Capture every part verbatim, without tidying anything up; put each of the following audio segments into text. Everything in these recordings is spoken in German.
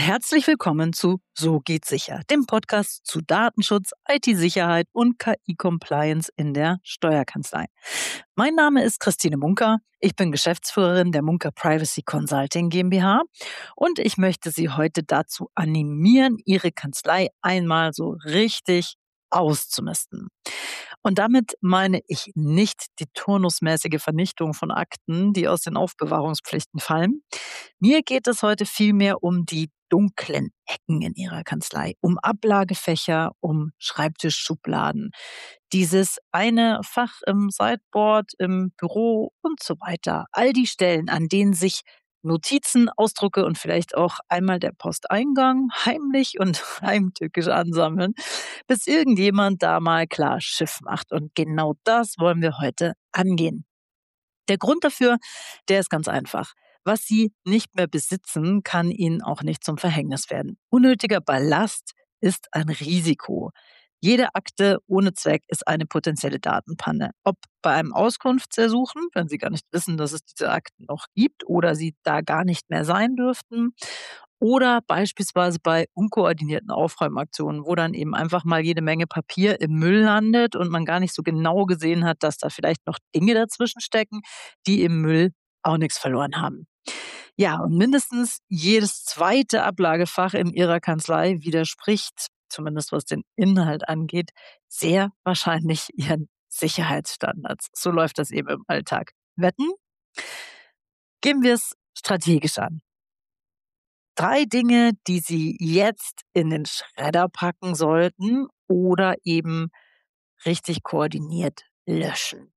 Herzlich willkommen zu So geht's sicher, dem Podcast zu Datenschutz, I T-Sicherheit und K I-Compliance in der Steuerkanzlei. Mein Name ist Christine Munker. Ich bin Geschäftsführerin der Munker Privacy Consulting GmbH und ich möchte Sie heute dazu animieren, Ihre Kanzlei einmal so richtig auszumisten. Und damit meine ich nicht die turnusmäßige Vernichtung von Akten, die aus den Aufbewahrungspflichten fallen. Mir geht es heute vielmehr um die dunklen Ecken in Ihrer Kanzlei, um Ablagefächer, um Schreibtischschubladen. Dieses eine Fach im Sideboard, im Büro und so weiter. All die Stellen, an denen sich Notizen, Ausdrucke und vielleicht auch einmal der Posteingang heimlich und heimtückisch ansammeln, bis irgendjemand da mal klar Schiff macht. Und genau das wollen wir heute angehen. Der Grund dafür, der ist ganz einfach. Was Sie nicht mehr besitzen, kann Ihnen auch nicht zum Verhängnis werden. Unnötiger Ballast ist ein Risiko. Jede Akte ohne Zweck ist eine potenzielle Datenpanne. Ob bei einem Auskunftsersuchen, wenn Sie gar nicht wissen, dass es diese Akten noch gibt oder sie da gar nicht mehr sein dürften, oder beispielsweise bei unkoordinierten Aufräumaktionen, wo dann eben einfach mal jede Menge Papier im Müll landet und man gar nicht so genau gesehen hat, dass da vielleicht noch Dinge dazwischen stecken, die im Müll auch nichts verloren haben. Ja, und mindestens jedes zweite Ablagefach in Ihrer Kanzlei widerspricht, zumindest was den Inhalt angeht, sehr wahrscheinlich Ihren Sicherheitsstandards. So läuft das eben im Alltag. Wetten? Gehen wir es strategisch an. Drei Dinge, die Sie jetzt in den Schredder packen sollten oder eben richtig koordiniert löschen.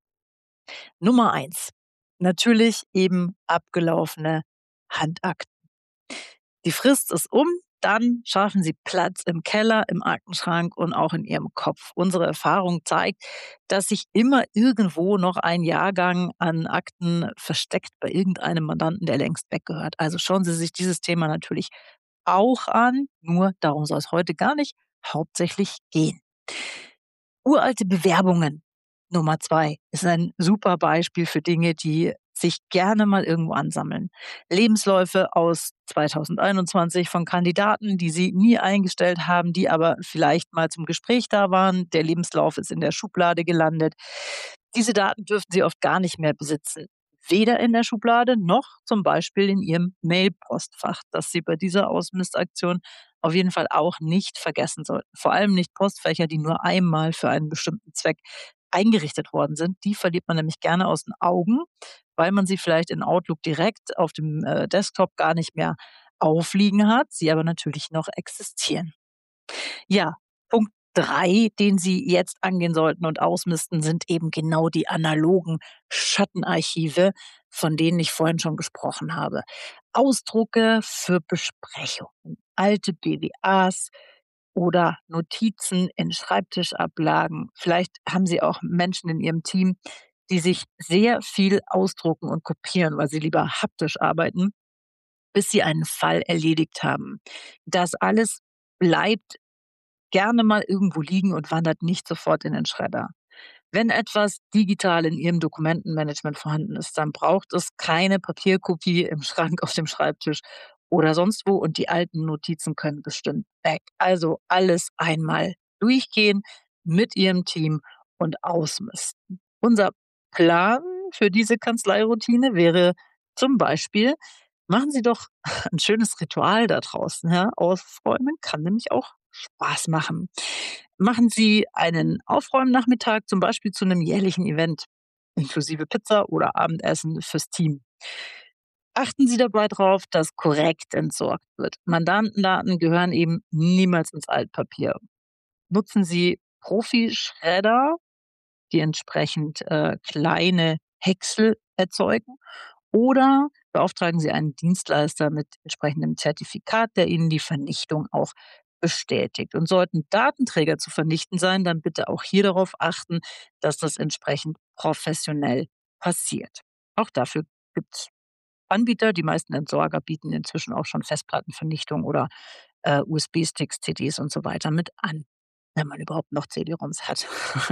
Nummer eins. Natürlich eben abgelaufene Handakten. Die Frist ist um, dann schaffen Sie Platz im Keller, im Aktenschrank und auch in Ihrem Kopf. Unsere Erfahrung zeigt, dass sich immer irgendwo noch ein Jahrgang an Akten versteckt bei irgendeinem Mandanten, der längst weggehört. Also schauen Sie sich dieses Thema natürlich auch an, nur darum soll es heute gar nicht hauptsächlich gehen. Uralte Bewerbungen. Nummer zwei ist ein super Beispiel für Dinge, die sich gerne mal irgendwo ansammeln. Lebensläufe aus zweitausendeinundzwanzig von Kandidaten, die Sie nie eingestellt haben, die aber vielleicht mal zum Gespräch da waren. Der Lebenslauf ist in der Schublade gelandet. Diese Daten dürften Sie oft gar nicht mehr besitzen. Weder in der Schublade noch zum Beispiel in Ihrem Mailpostfach, das Sie bei dieser Ausmistaktion auf jeden Fall auch nicht vergessen sollten. Vor allem nicht Postfächer, die nur einmal für einen bestimmten Zweck eingerichtet worden sind. Die verliert man nämlich gerne aus den Augen, weil man sie vielleicht in Outlook direkt auf dem äh, Desktop gar nicht mehr aufliegen hat, sie aber natürlich noch existieren. Ja, Punkt drei, den Sie jetzt angehen sollten und ausmisten, sind eben genau die analogen Schattenarchive, von denen ich vorhin schon gesprochen habe. Ausdrucke für Besprechungen, alte B W As oder Notizen in Schreibtischablagen. Vielleicht haben Sie auch Menschen in Ihrem Team, die sich sehr viel ausdrucken und kopieren, weil sie lieber haptisch arbeiten, bis sie einen Fall erledigt haben. Das alles bleibt gerne mal irgendwo liegen und wandert nicht sofort in den Schredder. Wenn etwas digital in Ihrem Dokumentenmanagement vorhanden ist, dann braucht es keine Papierkopie im Schrank auf dem Schreibtisch oder sonst wo und die alten Notizen können bestimmt weg. Also alles einmal durchgehen mit Ihrem Team und ausmisten. Unser Plan für diese Kanzleiroutine wäre zum Beispiel, machen Sie doch ein schönes Ritual da draußen. Ja? Aufräumen kann nämlich auch Spaß machen. Machen Sie einen Aufräumnachmittag zum Beispiel zu einem jährlichen Event, inklusive Pizza oder Abendessen fürs Team. Achten Sie dabei darauf, dass korrekt entsorgt wird. Mandantendaten gehören eben niemals ins Altpapier. Nutzen Sie Profi-Schredder, die entsprechend äh, kleine Häcksel erzeugen, oder beauftragen Sie einen Dienstleister mit entsprechendem Zertifikat, der Ihnen die Vernichtung auch bestätigt. Und sollten Datenträger zu vernichten sein, dann bitte auch hier darauf achten, dass das entsprechend professionell passiert. Auch dafür gibt es Anbieter. Die meisten Entsorger bieten inzwischen auch schon Festplattenvernichtung oder äh, U S B-Sticks, C Ds und so weiter mit an, wenn man überhaupt noch C D-ROMs hat.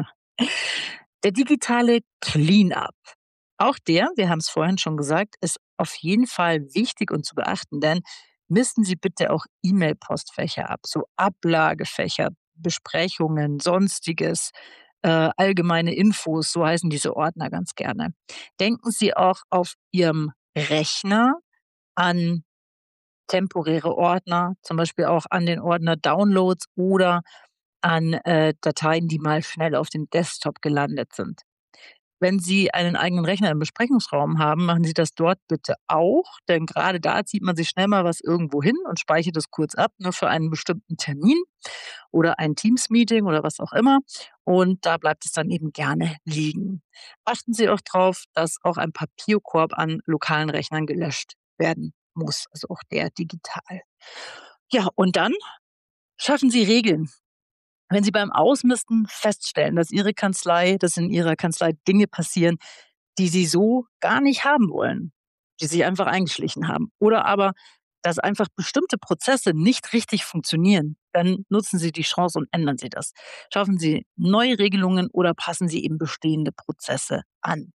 Der digitale Cleanup. Auch der, wir haben es vorhin schon gesagt, ist auf jeden Fall wichtig und zu beachten, denn misten Sie bitte auch E-Mail-Postfächer ab, so Ablagefächer, Besprechungen, Sonstiges, äh, allgemeine Infos, so heißen diese Ordner ganz gerne. Denken Sie auch auf Ihrem Rechner an temporäre Ordner, zum Beispiel auch an den Ordner Downloads oder an, äh, Dateien, die mal schnell auf dem Desktop gelandet sind. Wenn Sie einen eigenen Rechner im Besprechungsraum haben, machen Sie das dort bitte auch, denn gerade da zieht man sich schnell mal was irgendwo hin und speichert es kurz ab, nur für einen bestimmten Termin oder ein Teams-Meeting oder was auch immer. Und da bleibt es dann eben gerne liegen. Achten Sie auch drauf, dass auch ein Papierkorb an lokalen Rechnern gelöscht werden muss, also auch der digital. Ja, und dann schaffen Sie Regeln. Wenn Sie beim Ausmisten feststellen, dass Ihre Kanzlei dass in Ihrer Kanzlei Dinge passieren, die Sie so gar nicht haben wollen, die sich einfach eingeschlichen haben, oder aber, dass einfach bestimmte Prozesse nicht richtig funktionieren, dann nutzen Sie die Chance und ändern Sie das. Schaffen Sie neue Regelungen oder passen Sie eben bestehende Prozesse an.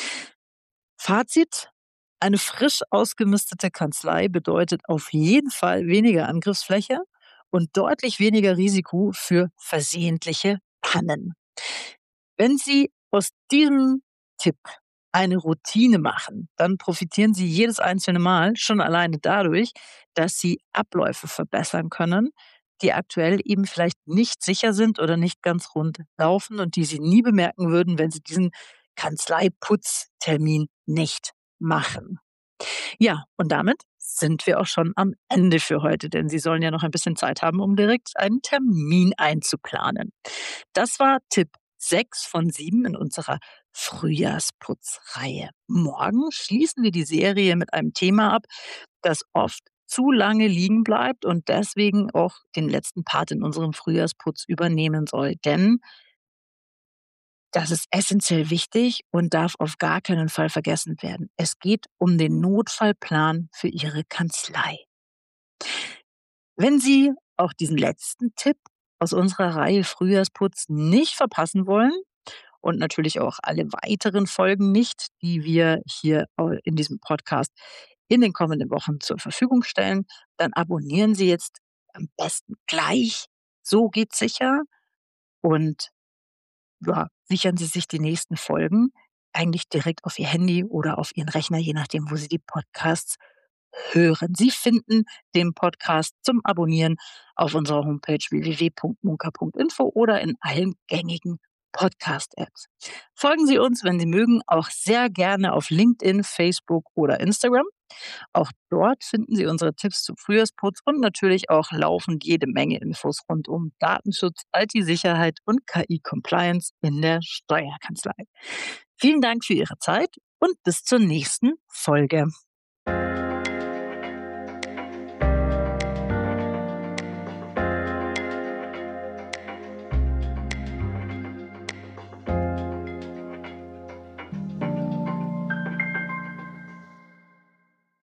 Fazit: Eine frisch ausgemistete Kanzlei bedeutet auf jeden Fall weniger Angriffsfläche und deutlich weniger Risiko für versehentliche Pannen. Wenn Sie aus diesem Tipp eine Routine machen, dann profitieren Sie jedes einzelne Mal schon alleine dadurch, dass Sie Abläufe verbessern können, die aktuell eben vielleicht nicht sicher sind oder nicht ganz rund laufen und die Sie nie bemerken würden, wenn Sie diesen Kanzleiputztermin nicht machen. Ja, und damit sind wir auch schon am Ende für heute, denn Sie sollen ja noch ein bisschen Zeit haben, um direkt einen Termin einzuplanen. Das war Tipp sechs von sieben in unserer Frühjahrsputzreihe. Morgen schließen wir die Serie mit einem Thema ab, das oft zu lange liegen bleibt und deswegen auch den letzten Part in unserem Frühjahrsputz übernehmen soll. Denn das ist essenziell wichtig und darf auf gar keinen Fall vergessen werden. Es geht um den Notfallplan für Ihre Kanzlei. Wenn Sie auch diesen letzten Tipp aus unserer Reihe Frühjahrsputz nicht verpassen wollen und natürlich auch alle weiteren Folgen nicht, die wir hier äh, in diesem Podcast in den kommenden Wochen zur Verfügung stellen, dann abonnieren Sie jetzt am besten gleich. So geht's sicher und ja, sichern Sie sich die nächsten Folgen eigentlich direkt auf Ihr Handy oder auf Ihren Rechner, je nachdem, wo Sie die Podcasts hören. Sie finden den Podcast zum Abonnieren auf unserer Homepage w w w punkt munka punkt info oder in allen gängigen Podcast-Apps. Folgen Sie uns, wenn Sie mögen, auch sehr gerne auf LinkedIn, Facebook oder Instagram. Auch dort finden Sie unsere Tipps zum Frühjahrsputz und natürlich auch laufend jede Menge Infos rund um Datenschutz, I T-Sicherheit und K I-Compliance in der Steuerkanzlei. Vielen Dank für Ihre Zeit und bis zur nächsten Folge.